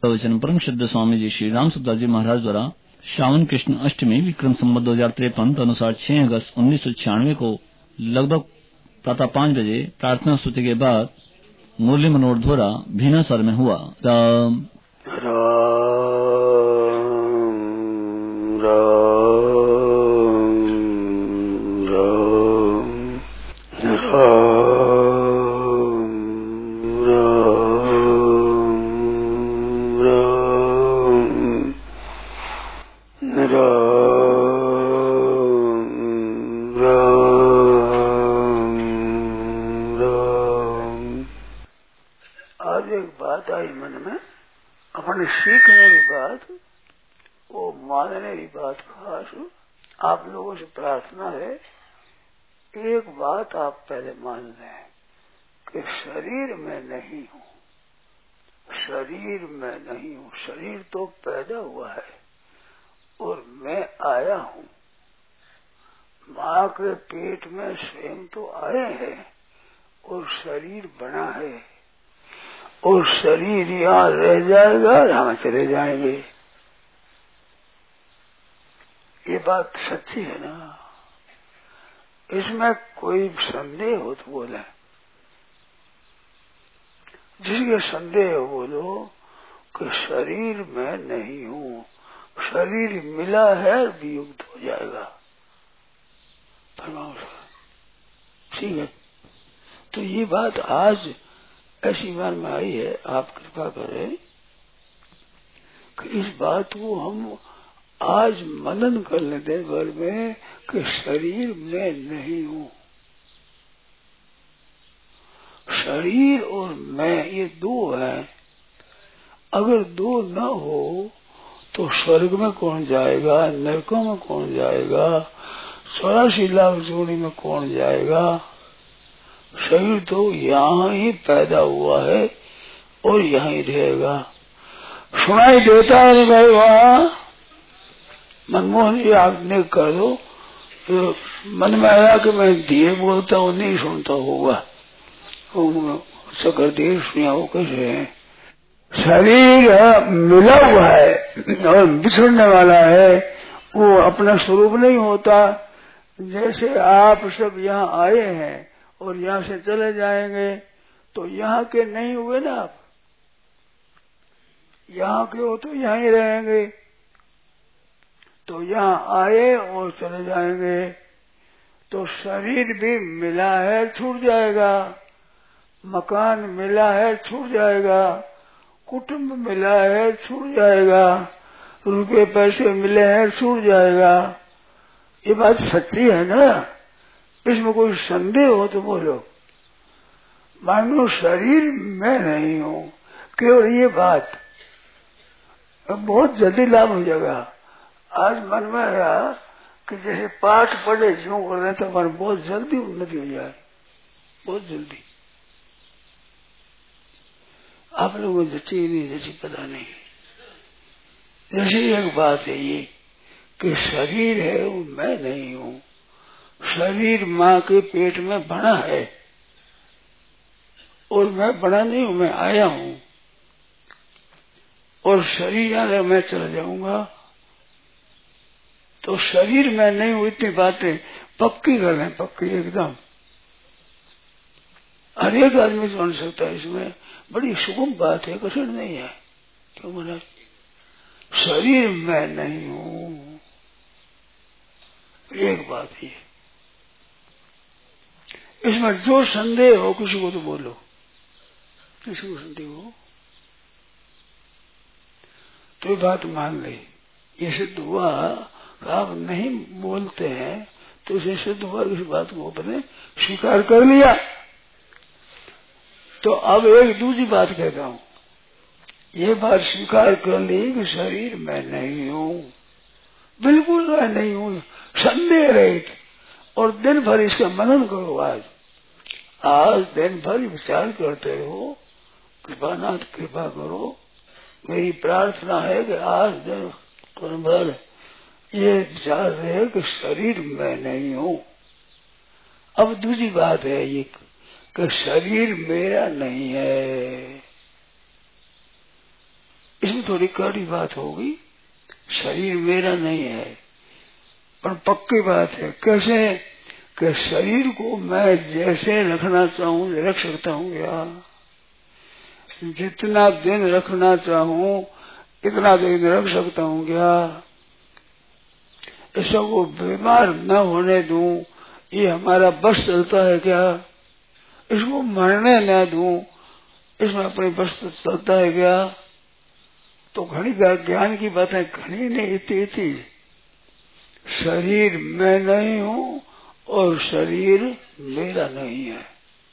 प्रवचन परम शुद्ध स्वामी जी श्री राम सुखदास जी महाराज द्वारा श्रावण कृष्ण अष्टमी विक्रम संवत 2053 अनुसार 6 अगस्त 1996 को लगभग प्रातः 5 बजे प्रार्थना स्तुति के बाद मुरली मनोहर धोरा भीनासर में हुआ। राम सीखने की बात, वो मानने की बात खास आप लोगों से प्रार्थना है। एक बात आप पहले मान लें कि शरीर में नहीं हूँ, शरीर में नहीं हूँ। शरीर तो पैदा हुआ है और मैं आया हूँ। माँ के पेट में स्वयं तो आए हैं और शरीर बना है और शरीर यहाँ रह जाएगा, यहाँ चले जाएंगे। ये बात सच्ची है ना? इसमें कोई संदेह हो तो बोले, जिसके संदेह हो बोलो कि शरीर में नहीं हूँ, शरीर मिला है वियुक्त हो जाएगा। ठीक है, तो ये बात आज ऐसी बार में आई है। आप कृपा करें कि इस बात को हम आज मनन कर लेते भर में कि शरीर में नहीं हूँ। शरीर और मैं ये दो है। अगर दो न हो तो स्वर्ग में कौन जाएगा, नरकों में कौन जाएगा, 84 लाख जोड़ी में कौन जाएगा। शरीर तो यहाँ ही पैदा हुआ है और यहाँ ही रहेगा। सुनाई देता है भाई, वहाँ मनमोहन जी आपने कर दो तो मन में आया कि मैं धीरे बोलता हूँ, नहीं सुनता होगा। चक्रदेव सुनिया वो कैसे है। शरीर मिला हुआ है और बिछड़ने वाला है, वो अपना स्वरूप नहीं होता। जैसे आप सब यहाँ आए हैं और यहाँ से चले जाएंगे तो यहाँ के नहीं हुए ना आप, यहाँ के हो तो यहाँ ही रहेंगे। तो यहाँ आए और चले जाएंगे तो शरीर भी मिला है छूट जाएगा, मकान मिला है छूट जाएगा, कुटुंब मिला है छूट जाएगा, रुपए पैसे मिले हैं छूट जाएगा। ये बात सच्ची है ना? इसमें कोई संदेह हो तो बोलो। मानो शरीर में नहीं हूँ, केवल ये बात बहुत जल्दी लाभ हो जाएगा। आज मन में आया कि जैसे पाठ पढ़े जो कर रहे तो हमारे बहुत जल्दी उन्नति हो जाए, बहुत जल्दी। आप लोगों को जची नहीं जची पता नहीं। जैसे एक बात है ये कि शरीर है वो मैं नहीं हूँ। शरीर माँ के पेट में बना है और मैं बना नहीं हूँ, मैं आया हूँ। और शरीर अगर मैं चला जाऊंगा तो शरीर में नहीं हूँ। इतनी बातें पक्की कर लें, पक्की एकदम। हर एक आदमी समझ सकता है। इसमें बड़ी सुगम बात है, कठिन नहीं है। क्यों महाराज? शरीर में नहीं हूँ, एक बात ही है। इसमें जो संदेह हो किसी को तो बोलो, किसी को संदेह हो तो ये बात मान ले। ये सिद्ध हुआ, आप नहीं बोलते हैं तो इसे सिद्ध हुआ, इस बात को अपने स्वीकार कर लिया। तो अब एक दूसरी बात कहता हूँ, ये बात स्वीकार कर ली कि शरीर मैं नहीं हूँ, बिल्कुल मैं नहीं हूँ, संदेह रहित। और दिन भर इसका मनन करो। आज दिन भर विचार करते रहो। कृपानाथ कृपा करो। मेरी प्रार्थना है कि आज दिन भर ये विचार रहे कि शरीर में नहीं हूँ। अब दूसरी बात है ये कि शरीर मेरा नहीं है। इसमें थोड़ी कड़ी बात होगी, शरीर मेरा नहीं है, पर पक्की बात है। कैसे कि शरीर को मैं जैसे रखना चाहूं रख सकता हूँ या जितना दिन रखना चाहूं इतना दिन रख सकता हूँ क्या? इसको बीमार न होने दूं, ये हमारा बस चलता है क्या? इसको मरने न दूं, इसमें अपनी बस चलता है क्या? तो घनी ज्ञान की बातें घनी नहीं इति। शरीर मैं नहीं हूँ और शरीर मेरा नहीं है,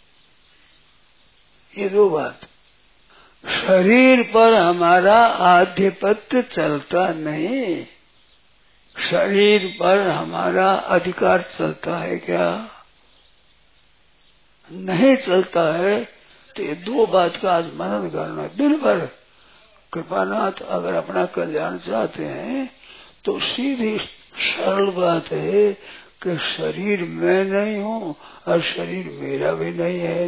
ये दो बात। शरीर पर हमारा आधिपत्य चलता नहीं, शरीर पर हमारा अधिकार चलता है क्या? नहीं चलता है। तो ये दो बात का आज मनन करना दिन भर। कृपानाथ अगर अपना कल्याण चाहते हैं तो सीधी सरल बात है कि शरीर मैं नहीं हूँ और शरीर मेरा भी नहीं है।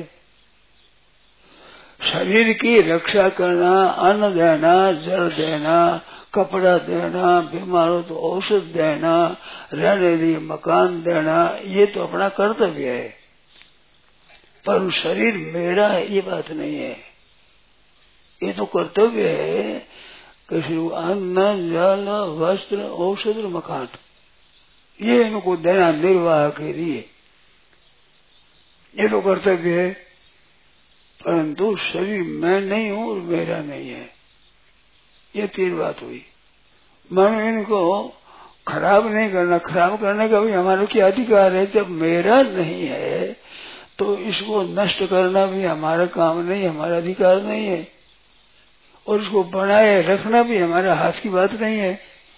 शरीर की रक्षा करना, अन्न देना, जल देना, कपड़ा देना, बीमार हो तो औषध देना, रहने लिए मकान देना, ये तो अपना कर्तव्य है। पर शरीर मेरा है ये बात नहीं है। ये तो कर्तव्य है कि अन्न, जल, वस्त्र, औषध और मकान ये इनको देना निर्वाह के लिए, ये तो कर्तव्य है। परंतु शरीर मैं नहीं हूँ और मेरा नहीं है, ये तीन बात हुई। मन इनको खराब नहीं करना, खराब करने का भी हमारा क्या अधिकार है? जब मेरा नहीं है तो इसको नष्ट करना भी हमारा काम नहीं, हमारा अधिकार नहीं है। और इसको बनाए रखना भी हमारे हाथ की बात नहीं है।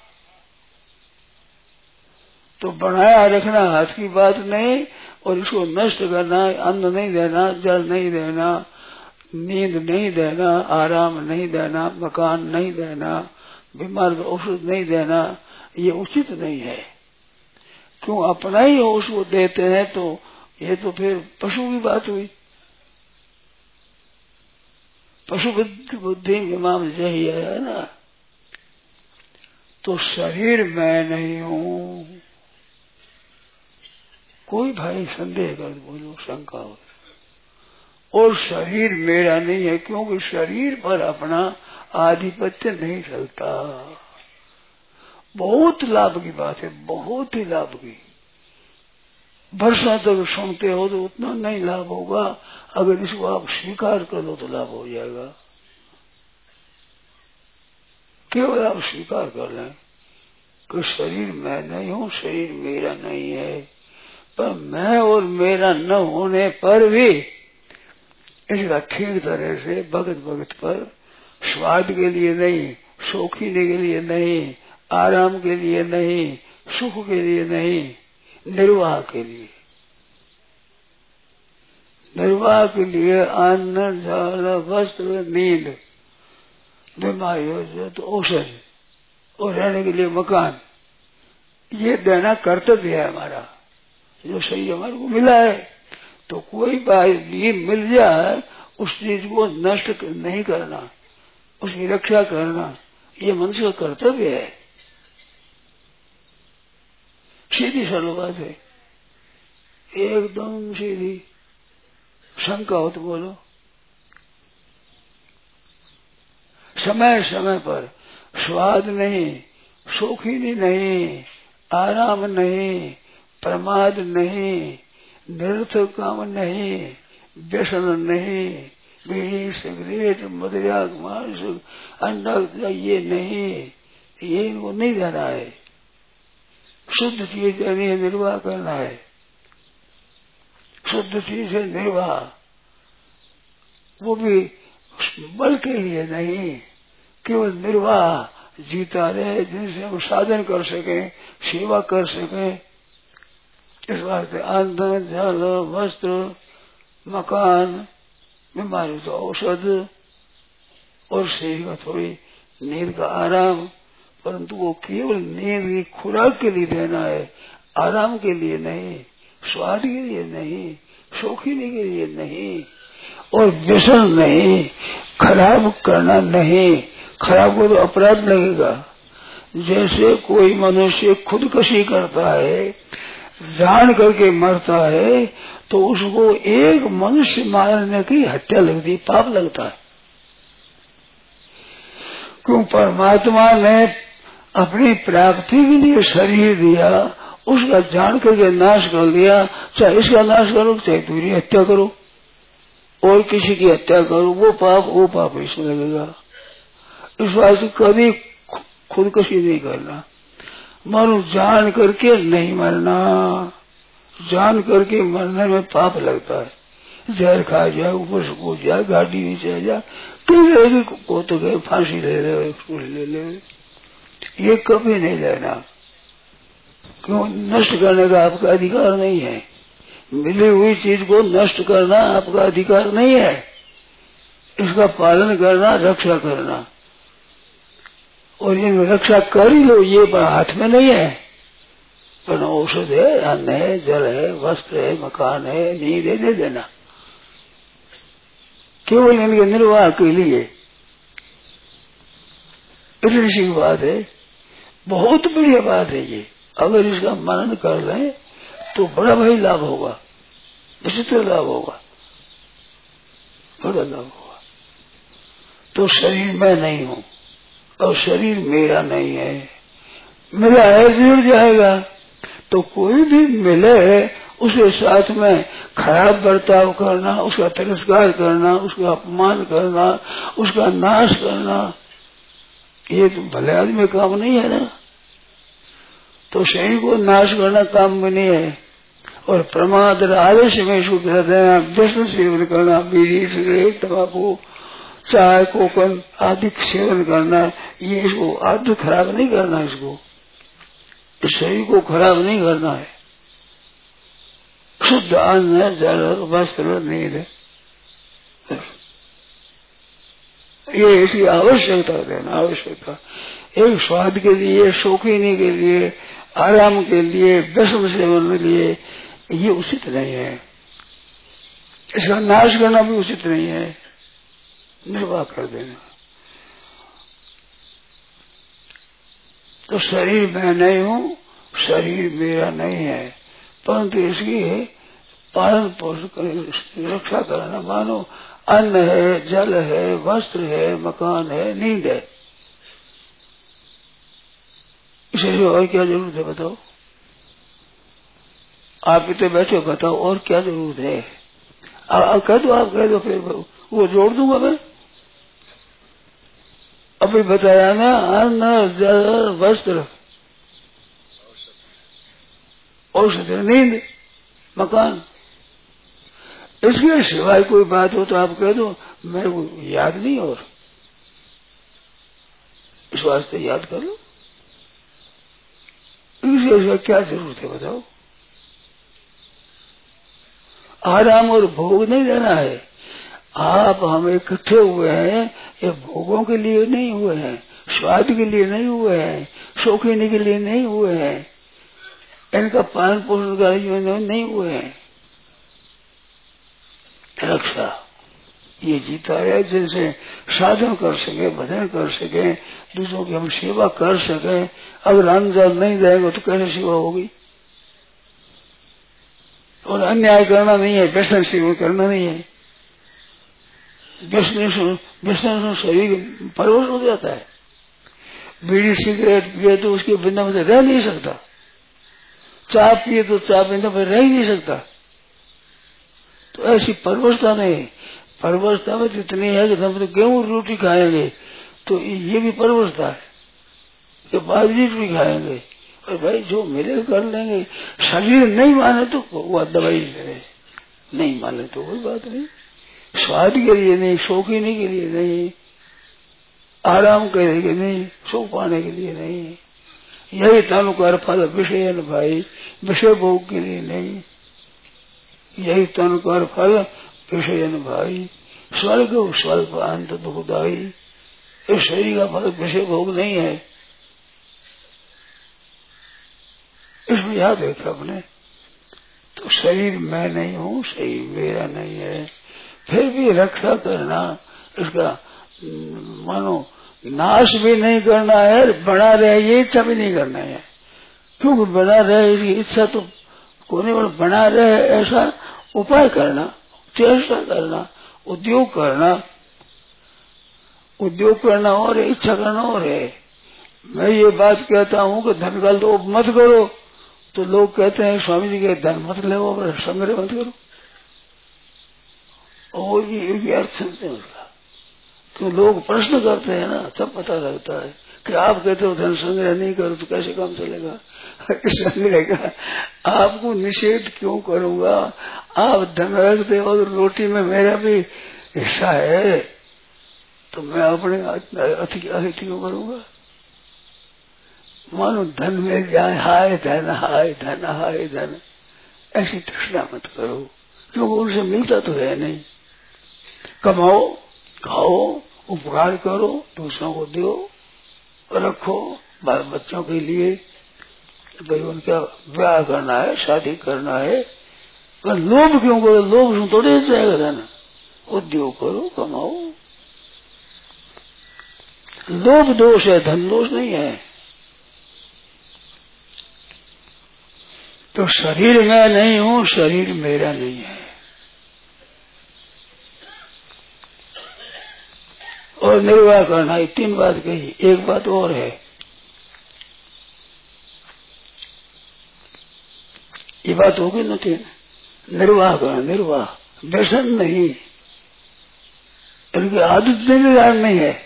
तो बनाया रखना हाथ की बात नहीं और इसको नष्ट करना, अन्न नहीं देना, जल नहीं देना, नींद नहीं देना, आराम नहीं देना, मकान नहीं देना, बीमार को औषध नहीं देना, ये उचित नहीं है। क्यों अपना ही उसको देते हैं तो ये तो फिर पशु की बात हुई। पशु बुद्धि इमाम जही है ना। तो शरीर मैं नहीं हूँ, कोई भाई संदेह कर बोलो, शंका हो। और शरीर मेरा नहीं है क्योंकि शरीर पर अपना आधिपत्य नहीं चलता। बहुत लाभ की बात है, बहुत ही लाभ की। वर्षों तक सुनते हो तो उतना नहीं लाभ होगा, अगर इसको आप स्वीकार कर लो तो लाभ हो जाएगा। केवल आप स्वीकार कर लें कि शरीर मैं नहीं हूँ, शरीर मेरा नहीं है। पर मैं और मेरा न होने पर भी इसका ठीक तरह से भगत भगत पर स्वाद के लिए नहीं, शौकीने के लिए नहीं, आराम के लिए नहीं, सुख के लिए नहीं, निर्वाह के लिए, निर्वाह के लिए अन्न, जल, वस्त्र, नींद, बीमारी हो जाए तो औषध और रहने के लिए मकान, ये देना कर्तव्य है हमारा। जो सही हमारे को मिला है तो कोई भी मिल जाए उस चीज को नष्ट नहीं करना, उसकी रक्षा करना, ये मनुष्य का कर्तव्य है। सीधी सरल बात है, एकदम सीधी। शंका हो तो बोलो। समय समय पर स्वाद नहीं, शौकीनी नहीं, आराम नहीं, प्रमाद नहीं, निरर्थक काम नहीं, व्यसन नहीं, बीड़ी, सिगरेट, मदिरा, मांस, अंडा, ये नहीं, ये इनको नहीं देना है। शुद्ध चीज देनी है, निर्वाह करना है। शुद्ध चीज है निर्वाह, वो भी बल के लिए नहीं, केवल निर्वाह जीता रहे, जिनसे हम साधन कर सके, सेवा कर सके। इस वास्ते अन्न, जल, वस्त्र, मकान, बीमारी तो औषध और शरीर का थोड़ी नींद का आराम, परंतु वो केवल नींद की खुराक के लिए देना है, आराम के लिए नहीं, स्वाद के लिए नहीं, शौकीनी के लिए नहीं, और व्यसन नहीं, खराब करना नहीं, खराब हो तो अपराध लगेगा। जैसे कोई मनुष्य खुदकशी करता है, जान करके मरता है, तो उसको एक मनुष्य मारने की हत्या लगती, पाप लगता है। क्यों? परमात्मा ने अपनी प्राप्ति के लिए शरीर दिया, उसका जान करके नाश कर दिया। चाहे इसका नाश करो, चाहे दूसरी हत्या करो, और किसी की हत्या करो, वो पाप इसमें लगेगा। इस बात से कभी खुदकशी नहीं करना। मानो जान करके नहीं मरना, जान करके मरने में पाप लगता है। जहर खा जाए, ऊपर से कूद जाए, गाड़ी नीचे आ जाए, कहीं रहेगी को तो गए, फांसी ले ले, ये कभी नहीं लेना। क्यों? नष्ट करने का आपका अधिकार नहीं है। मिली हुई चीज को नष्ट करना आपका अधिकार नहीं है। इसका पालन करना, रक्षा करना, और ये रक्षा कर ही लो, ये हाथ में नहीं है। पर औषध है, अन्न है, जल है, वस्त्र है, मकान है, नींद है, दे देना, केवल इनके निर्वाह के लिए। इतनी सी बात है, बहुत बढ़िया बात है ये। अगर इसका मनन कर लें तो बड़ा भाई लाभ होगा, विचित्र लाभ होगा, बड़ा लाभ होगा। तो शरीर मैं नहीं हूँ और शरीर मेरा नहीं है, मिला है जुड़ जाएगा। तो कोई भी मिले उसके साथ में खराब बर्ताव करना, उसका तिरस्कार करना, उसका अपमान करना, उसका नाश करना, ये तो भले आदमी काम नहीं है ना। तो शरीर को नाश करना काम में नहीं है। और प्रमाद आलस्य में इसको कहते हैं व्यसन सेवन करना, बीड़ी, सिगरेट, तंबाकू, चाय, कोकन आदि सेवन करना, ये इसको आदत खराब नहीं करना। इसको इस शरीर को खराब नहीं करना है। शुद्ध अन्न, जल, वस्त्र, नींद, ये इसकी आवश्यकता देना, आवश्यकता। एक स्वाद के लिए, शौकीनी के लिए, आराम के लिए, व्यसन सेवन के लिए, ये उचित नहीं है। इसका नाश करना भी उचित नहीं है, निर्वाह कर देना। तो शरीर मैं नहीं हूँ, शरीर मेरा नहीं है, परंतु इसकी पालन पोषण कर, रक्षा करना। मानो अन्न है, जल है, वस्त्र है, मकान है, नींद है, इसे और क्या जरूरत है बताओ? आप इतने बैठे बताओ और क्या जरूरत है? कह दो, आप कह दो, फिर वो जोड़ दूंगा मैं। अभी बताया ना, अन्न, जल, वस्त्र, औषध, नींद, मकान, इसके सिवाय कोई बात हो तो आप कह दो, मेरे को याद नहीं। और इस वास्ते याद कर लो, इसका क्या जरूरत है बताओ? आराम और भोग नहीं देना है। आप हम इकट्ठे हुए हैं, ये भोगों के लिए नहीं हुए हैं, स्वाद के लिए नहीं हुए हैं, शौकीनी के लिए नहीं हुए हैं, इनका पालन पोषण का नहीं हुए हैं। रक्षा ये जीता है, जिनसे साधन कर सके, भजन कर सके, दूसरों की हम सेवा कर सके। अगर अन्न जल नहीं देंगे तो कैसे सेवा होगी? और अन्याय करना नहीं है, व्यसन सेवन करना नहीं है। व्यसन शरीर परवश हो जाता है। बीड़ी सिगरेट पिए तो उसके बिना में रह नहीं सकता, चाय पिए तो चाय बिना में रह ही नहीं सकता। तो ऐसी परवशता नहीं। परवशता में इतनी है कि हम तो गेहूं रोटी खाएंगे तो ये भी परवशता है कि बाजरी रोटी खाएंगे, और भाई जो मिले कर लेंगे। शरीर नहीं माने तो वो दवाई ले, नहीं माने तो कोई बात नहीं। स्वाद के लिए नहीं, शौकीनी के लिए नहीं, आराम करने के नहीं, सुख पाने के लिए नहीं, यही तनुकार फल विषय भाई, विषय भोग के लिए नहीं, यही तनुकार फल विषय भाई। स्वर्ग स्वल्प अंत दुखदाई, इस शरीर का फल विषय भोग नहीं है। इसमें याद रखा अपने। तो शरीर मैं नहीं हूँ, शरीर मेरा नहीं है, फिर भी रक्षा करना, इसका मानो नाश भी नहीं करना है, बना रहे ये इच्छा भी नहीं करना है। क्योंकि बना रहे इसकी इच्छा तो कोने पर बना रहे ऐसा उपाय करना, चेष्टा करना, उद्योग करना। उद्योग करना और है, इच्छा करना और है। मैं ये बात कहता हूँ कि धन का लोभ मत करो, तो लोग कहते हैं स्वामी जी के धन मत ले, संग्रह मत करो। और ये अर्थ समझते हैं उसका। तो लोग प्रश्न करते हैं ना, तब पता लगता है कि आप कहते हो धन संग्रह नहीं करो तो कैसे काम चलेगा। संग्रह का आपको निषेध क्यों करूंगा? आप धन रख दे और रोटी में मेरा भी हिस्सा है, तो मैं अपने अति क्यों करूंगा? मानो धन मिल जाए, हाय धन, हाय धन, हाय धन, ऐसी तृष्णा मत करो, क्योंकि उनसे मिलता तो है नहीं। कमाओ, खाओ, उपकार करो, दूसरों को दो, रखो, बाल बच्चों के लिए भाई उनका ब्याह करना है, शादी करना है। पर लोभ क्यों करो? लोभ से थोड़े जाएगा धन। उद्योग करो, कमाओ। लोभ दोष है, धन दोष नहीं है। तो शरीर मैं नहीं हूं, शरीर मेरा नहीं है। और निर्वाह करना, ये 3 बात कही। एक बात और है, ये बात होगी न 3। निर्वाह करना, निर्वाह, व्यसन नहीं, इनकी आदत नहीं बिगाड़नी है।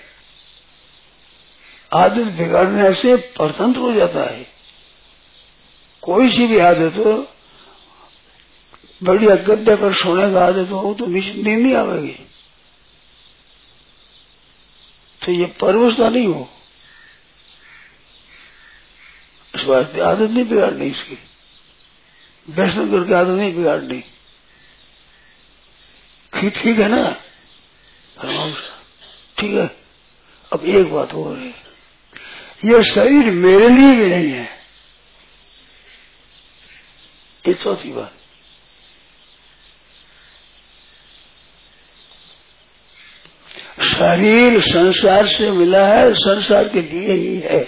आदत बिगाड़ने से परतंत्र हो जाता है। कोई सी भी आदत हो, बढ़िया गद्दे पर सोने का आदत हो तो नींद नहीं आवेगी। तो ये परवशता नहीं हो, इस वास्ते आदत नहीं बिगाड़नी इसकी। व्यसन करके आदत नहीं बिगाड़नी। ठीक है ना? ठीक है। अब एक बात और है, ये शरीर मेरे लिए भी नहीं है, ये चौथी बात। शरीर संसार से मिला है, संसार के लिए ही है।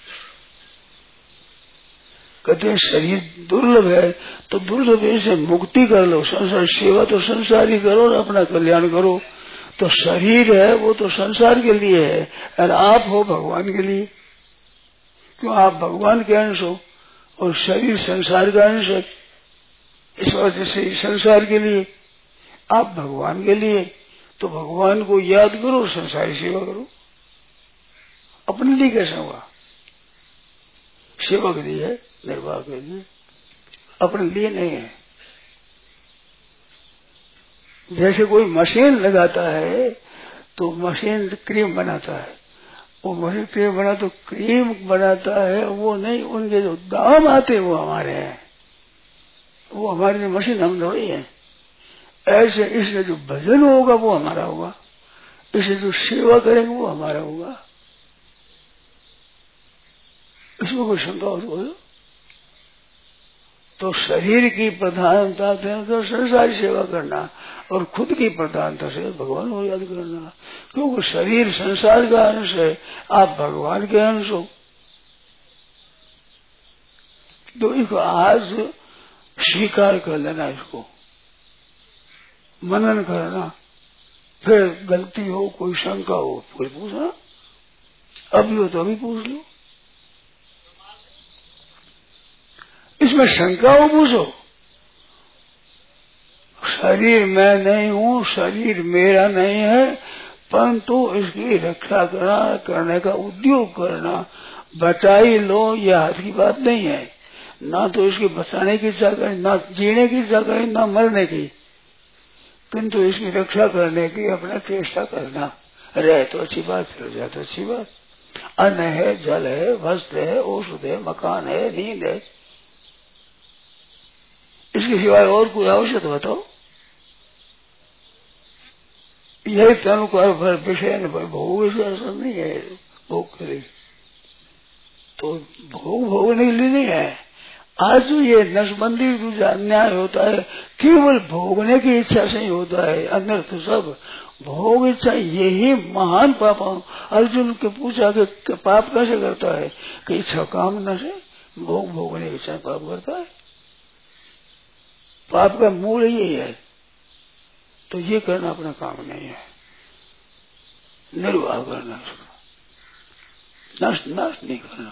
कहते हैं शरीर दुर्लभ है, तो दुर्लभ से मुक्ति कर लो। संसार सेवा तो संसार ही करो और अपना कल्याण करो। तो शरीर है वो तो संसार के लिए है, और आप हो भगवान के लिए। क्यों? आप भगवान के अंश हो और शरीर संसार का अंश है। इस वजह से संसार के लिए, आप भगवान के लिए। तो भगवान को याद करो, संसारी सेवा करो। अपने लिए कैसा हुआ? सेवा के लिए है, निर्वाह के लिए, अपने लिए नहीं है। जैसे कोई मशीन लगाता है तो मशीन क्रीम बनाता है, वो मशीन क्रीम बना तो क्रीम बनाता है, वो नहीं, उनके जो दाम आते वो हमारे हैं, वो हमारे लिए मशीन हम थोड़ी है। ऐसे इसलिए जो भजन होगा वो हमारा होगा, इसलिए जो सेवा करेंगे वो हमारा होगा। इसमें कोई शंका हो तो शरीर की प्रधानता से तो संसारी सेवा करना और खुद की प्रधानता से भगवान को याद करना। क्योंकि शरीर संसार का अंश है, आप भगवान के अंश हो। तो इसको आज स्वीकार कर लेना, इसको मनन करना। फिर गलती हो, कोई शंका हो, कोई पूछना, अभी हो तो अभी पूछ लो। इसमें शंका हो, पूछो। शरीर मैं नहीं हूँ, शरीर मेरा नहीं है, परंतु इसकी रक्षा करने का उद्योग करना। बचा ही लो, यह हाथ की बात नहीं है। ना तो इसकी बचाने की इच्छा करें, ना जीने की इच्छा करें, ना मरने की, किंतु इसकी रक्षा करने की अपना चेष्टा करना। रहे तो अच्छी बात, फिर जाए तो अच्छी बात। अन्न है, जल है, वस्त्र है, औषध है, मकान है, नींद है, इसके सिवाय और कोई आवश्यक बताओ। यही तनु का विषय भोग से असर नहीं है। भोग करे तो भोग भोगने के लिए नहीं है, आज जो ये नसबंदी दूसरा अन्याय होता है केवल भोगने की इच्छा से ही होता है, अनर्थ सब भोग इच्छा यही महान पाप। अर्जुन के पूछा कि पाप कैसे करता है, कि इच्छा कामना से भोगने की इच्छा पाप करता है। पाप का मूल यही है। तो ये करना अपना काम नहीं है, निर्वाह करना, नष्ट नहीं करना।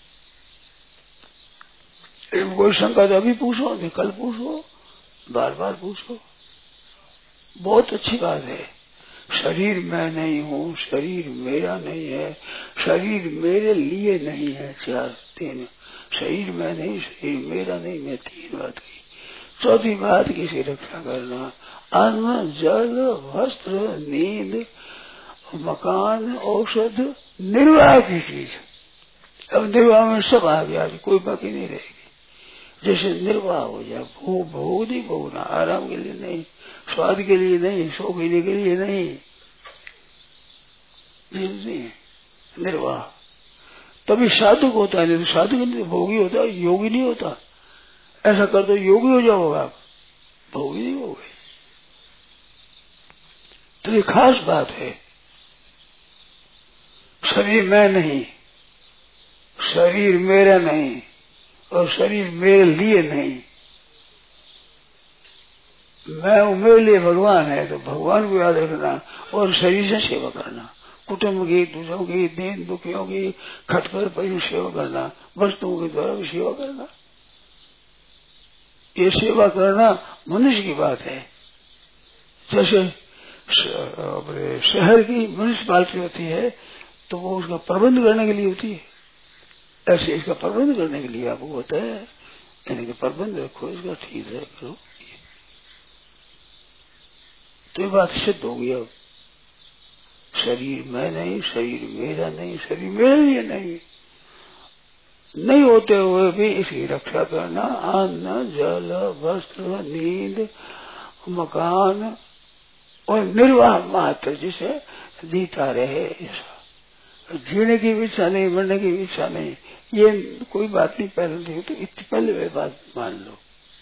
कोई शंका तो अभी पूछो, नहीं कल पूछो, बार बार पूछो। बहुत अच्छी बात है। शरीर मैं नहीं हूँ, शरीर मेरा नहीं है, शरीर मेरे लिए नहीं है। तीन शरीर मैं नहीं, शरीर मेरा नहीं, मैं तीन बात की। चौथी बात किसी रक्षा करना, अन्न जल वस्त्र नींद मकान औषध निर्वाह की चीज। अब निर्वाह में सब आ गया, कोई बाकी नहीं रहेगी। जैसे निर्वाह हो जाए, भोग नहीं भोगना, आराम के लिए नहीं, स्वाद के लिए नहीं, शौकीनी के लिए नहीं, निर्वाह। तभी साधुक होता है, नहीं तो साधुक नहीं, भोगी होता है, योगी नहीं होता। ऐसा कर दो योगी हो जाओगे आप, भोगी नहीं हो गए। तो ये खास बात है। शरीर मैं नहीं, शरीर मेरा नहीं, और शरीर मेरे लिए नहीं। मैं हूं, मेरे लिए भगवान है, तो भगवान को याद रखना और शरीर से सेवा करना, कुटुंब की, दूसरों की, दीन दुखियों की, खटकर पर सेवा करना, वस्तुओं के द्वारा भी सेवा करना। ये सेवा करना मनुष्य की बात है। जैसे शहर की म्यूनिसिपालिटी होती है तो वो उसका प्रबंध करने के लिए होती है, ऐसे इसका प्रबंध करने के लिए आपको होता है, यानी कि प्रबंध रखो, इसका ठीक है करो। तो ये बात सिद्ध हो गई। अब शरीर मैं नहीं, शरीर मेरा नहीं, शरीर मेरे लिए नहीं होते हुए भी इसकी रक्षा करना, अन्न जल वस्त्र नींद मकान और निर्वाह मात्र, जिसे जीता रहे, ऐसा जीने की भी इच्छा नहीं, मरने की भी इच्छा नहीं, ये कोई बात नहीं। पहले नहीं तो इतनी पहले वे बात मान लो।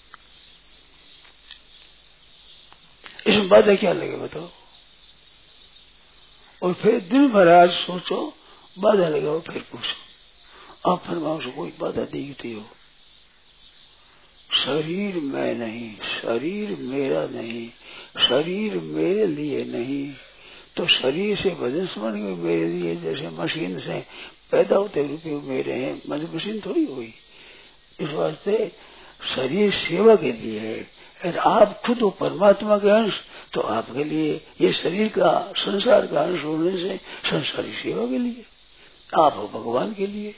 इसमें बाधा क्या लगे बताओ? और फिर दिन भर आज सोचो, बाधा लगाओ, फिर पूछो। आप फरमाओ से कोई बाधा दिखती हो। शरीर मैं नहीं, शरीर मेरा नहीं, शरीर मेरे लिए नहीं, तो शरीर से भजन स्मरण में मेरे लिए, जैसे मशीन से पैदा होते रुपये मेरे हैं, मशीन थोड़ी हुई। इस वास्ते शरीर सेवा के लिए है। और आप खुद हो परमात्मा के अंश, तो आपके लिए ये शरीर का संसार का अंश होने से संसारी सेवा के लिए, आप हो भगवान के लिए।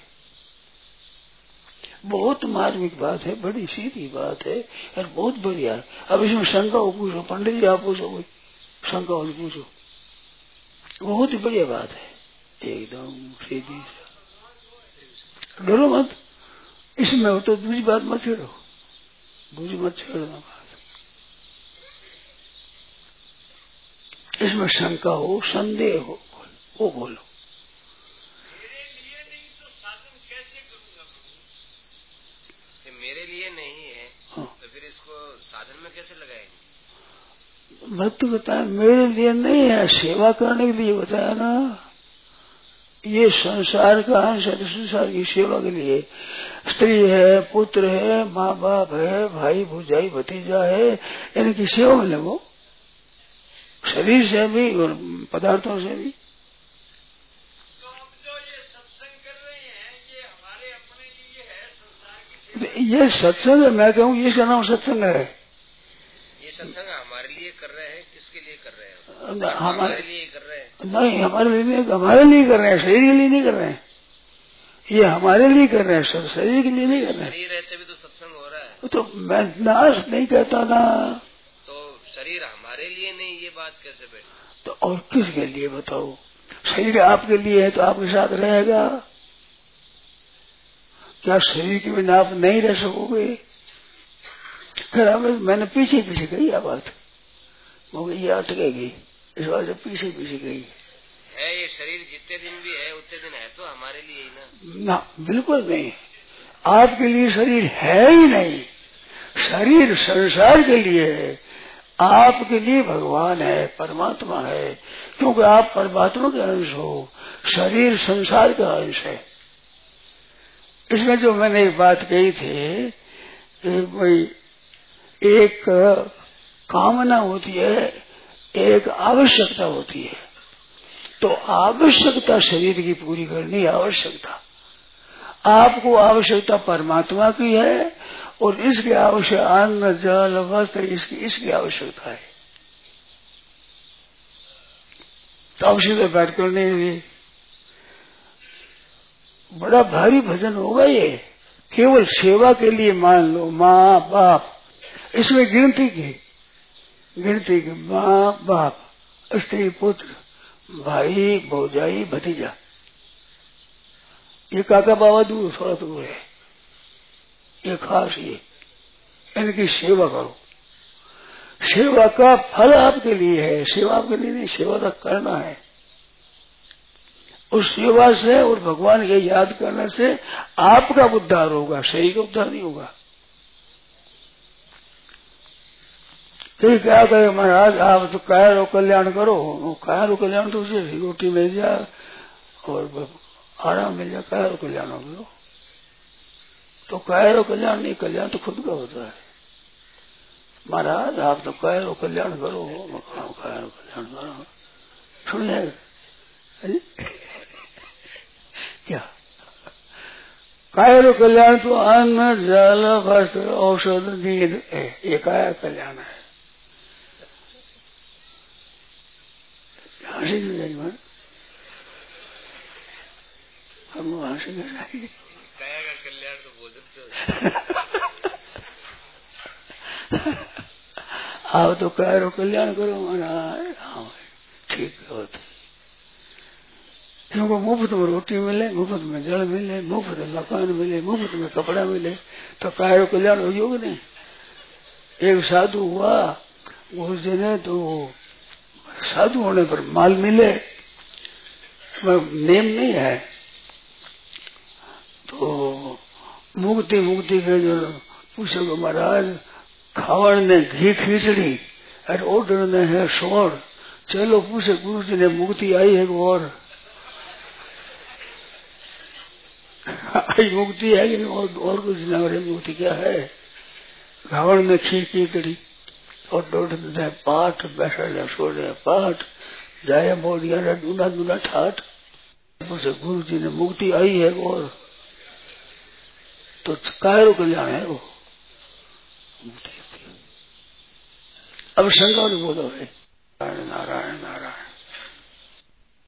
बहुत मार्मिक बात है, बड़ी सीधी बात है और बहुत बढ़िया है। अब इसमें शंका हो पूछो, पंडित जी आप पूछो, कोई शंका हो पूछो, बहुत ही बढ़िया बात है, एकदम सीधी। डरो मत, इसमें हो तो दूसरी बात मत छेड़ो, दूसरी मत छेड़ना बात। इसमें शंका हो, संदेह हो, वो बोलो। मेरे लिए नहीं है, हाँ। तो फिर इसको साधन में कैसे लगाएंगे? भक्त बताया मेरे लिए नहीं है, सेवा करने के लिए बताया ना। ये संसार का अंश है, संसार की सेवा के लिए। स्त्री है, पुत्र है, माँ बाप है, भाई भुजाई भतीजा है, इनकी सेवा में लगो, शरीर से भी और पदार्थों से भी। तो अब जो ये सत्संग कर रहे हैं, ये हमारे अपने लिए है, संसार की ये सत्संग है। मैं कहूँ इसका नाम सत्संग है। ये सत्संग हमारे लिए कर रहे हैं, किसके लिए कर रहे हैं? हमारे लिए कर रहे हैं। नहीं, हमारे लिए नहीं, हमारे लिए कर रहे हैं, शरीर के लिए नहीं कर रहे हैं। ये हमारे लिए कर रहे हैं, सर शरीर के लिए नहीं कर रहे हैं। शरीर रहते भी तो सत्संग हो रहा है। तो मैं नाश नहीं कहता ना। तो शरीर हमारे लिए नहीं, ये बात कैसे बैठी? तो और किसके लिए बताओ? शरीर आपके लिए है तो आपके साथ रहेगा। क्या शरीर के बिना आप नहीं रह सकोगे? फिर मैंने पीछे पीछे कही यह बात, ये अटकेगी, इस बात से पीछे पीछे गई है। ये शरीर जितने दिन भी है उतने दिन है तो हमारे लिए ही ना। बिल्कुल नहीं। आपके लिए शरीर है ही नहीं, शरीर संसार के लिए है, आपके लिए भगवान है, परमात्मा है, क्योंकि आप परमात्मा के अंश हो, शरीर संसार का अंश है। इसमें जो मैंने एक बात कही थी, भाई एक कामना होती है, एक आवश्यकता होती है। तो आवश्यकता शरीर की पूरी करनी आवश्यकता, आपको आवश्यकता परमात्मा की है और इसकी आवश्यकता अन्न जल वस्त्र इसकी आवश्यकता है। तो आवश्यकता बात करने हुई बड़ा भारी भजन होगा ये। केवल सेवा के लिए मान लो माँ बाप, इसमें गिनती की माँ बाप, स्त्री पुत्र, भाई भौजाई भतीजा, ये काका बाबा दूर थोड़ा दूर है, ये खास ये, इनकी सेवा करो। सेवा का फल आपके लिए है, सेवा आपके लिए नहीं, सेवा का करना है। उस सेवा से और भगवान के याद करने से आपका उद्धार होगा, शरीर का उद्धार नहीं होगा। कहीं क्या कहे महाराज आप तो काया रो कल्याण करो, काया रो कल्याण तो उसे रोटी मिल जाए और आराम मिल जाए, काया रो कल्याण हो गया। तो काया रो कल्याण नहीं, कल्याण तो खुद का होता है। महाराज आप तो काया रो कल्याण करो, काया रो कल्याण करो, सुन ले क्या काया रो कल्याण तो अन्न जल वस्त्र औषध नींद है, ये काया कल्याण है। हंसी नहीं जाएगी मन, हम हंसी नहीं जाएगी। काया का कल्याण तो भोजन आप तो काया रो कल्याण करो महाराज, हाँ ठीक होता, क्योंकि मुफ्त में रोटी मिले, मुफ्त में जल मिले, मुफ्त में मकान मिले, मुफ्त में कपड़ा मिले, तो काया रो कल्याण हो योग नहीं। एक साधु हुआ, उस दिन तो साधु होने पर माल मिले, नेम नहीं है, तो मुक्ति के जो पूछे को महाराज खावड़ ने घी खींचड़ी और ओडर ने है सोड़, चलो पूछे गुरु जी ने मुक्ति आई है और आई मुक्ति है कि और कुछ न हो, मुक्ति क्या है। खावड़ में खींचड़ी और डोड ने पाठ बैठा सोड़े पाठ जाए मोड़िया दूना दूना ठाठ, पूछे गुरु जी ने मुक्ति आई है और तो कायरो कल्याण है वो मुक्ति। अब शंकर बोलो है नारायण नारायण।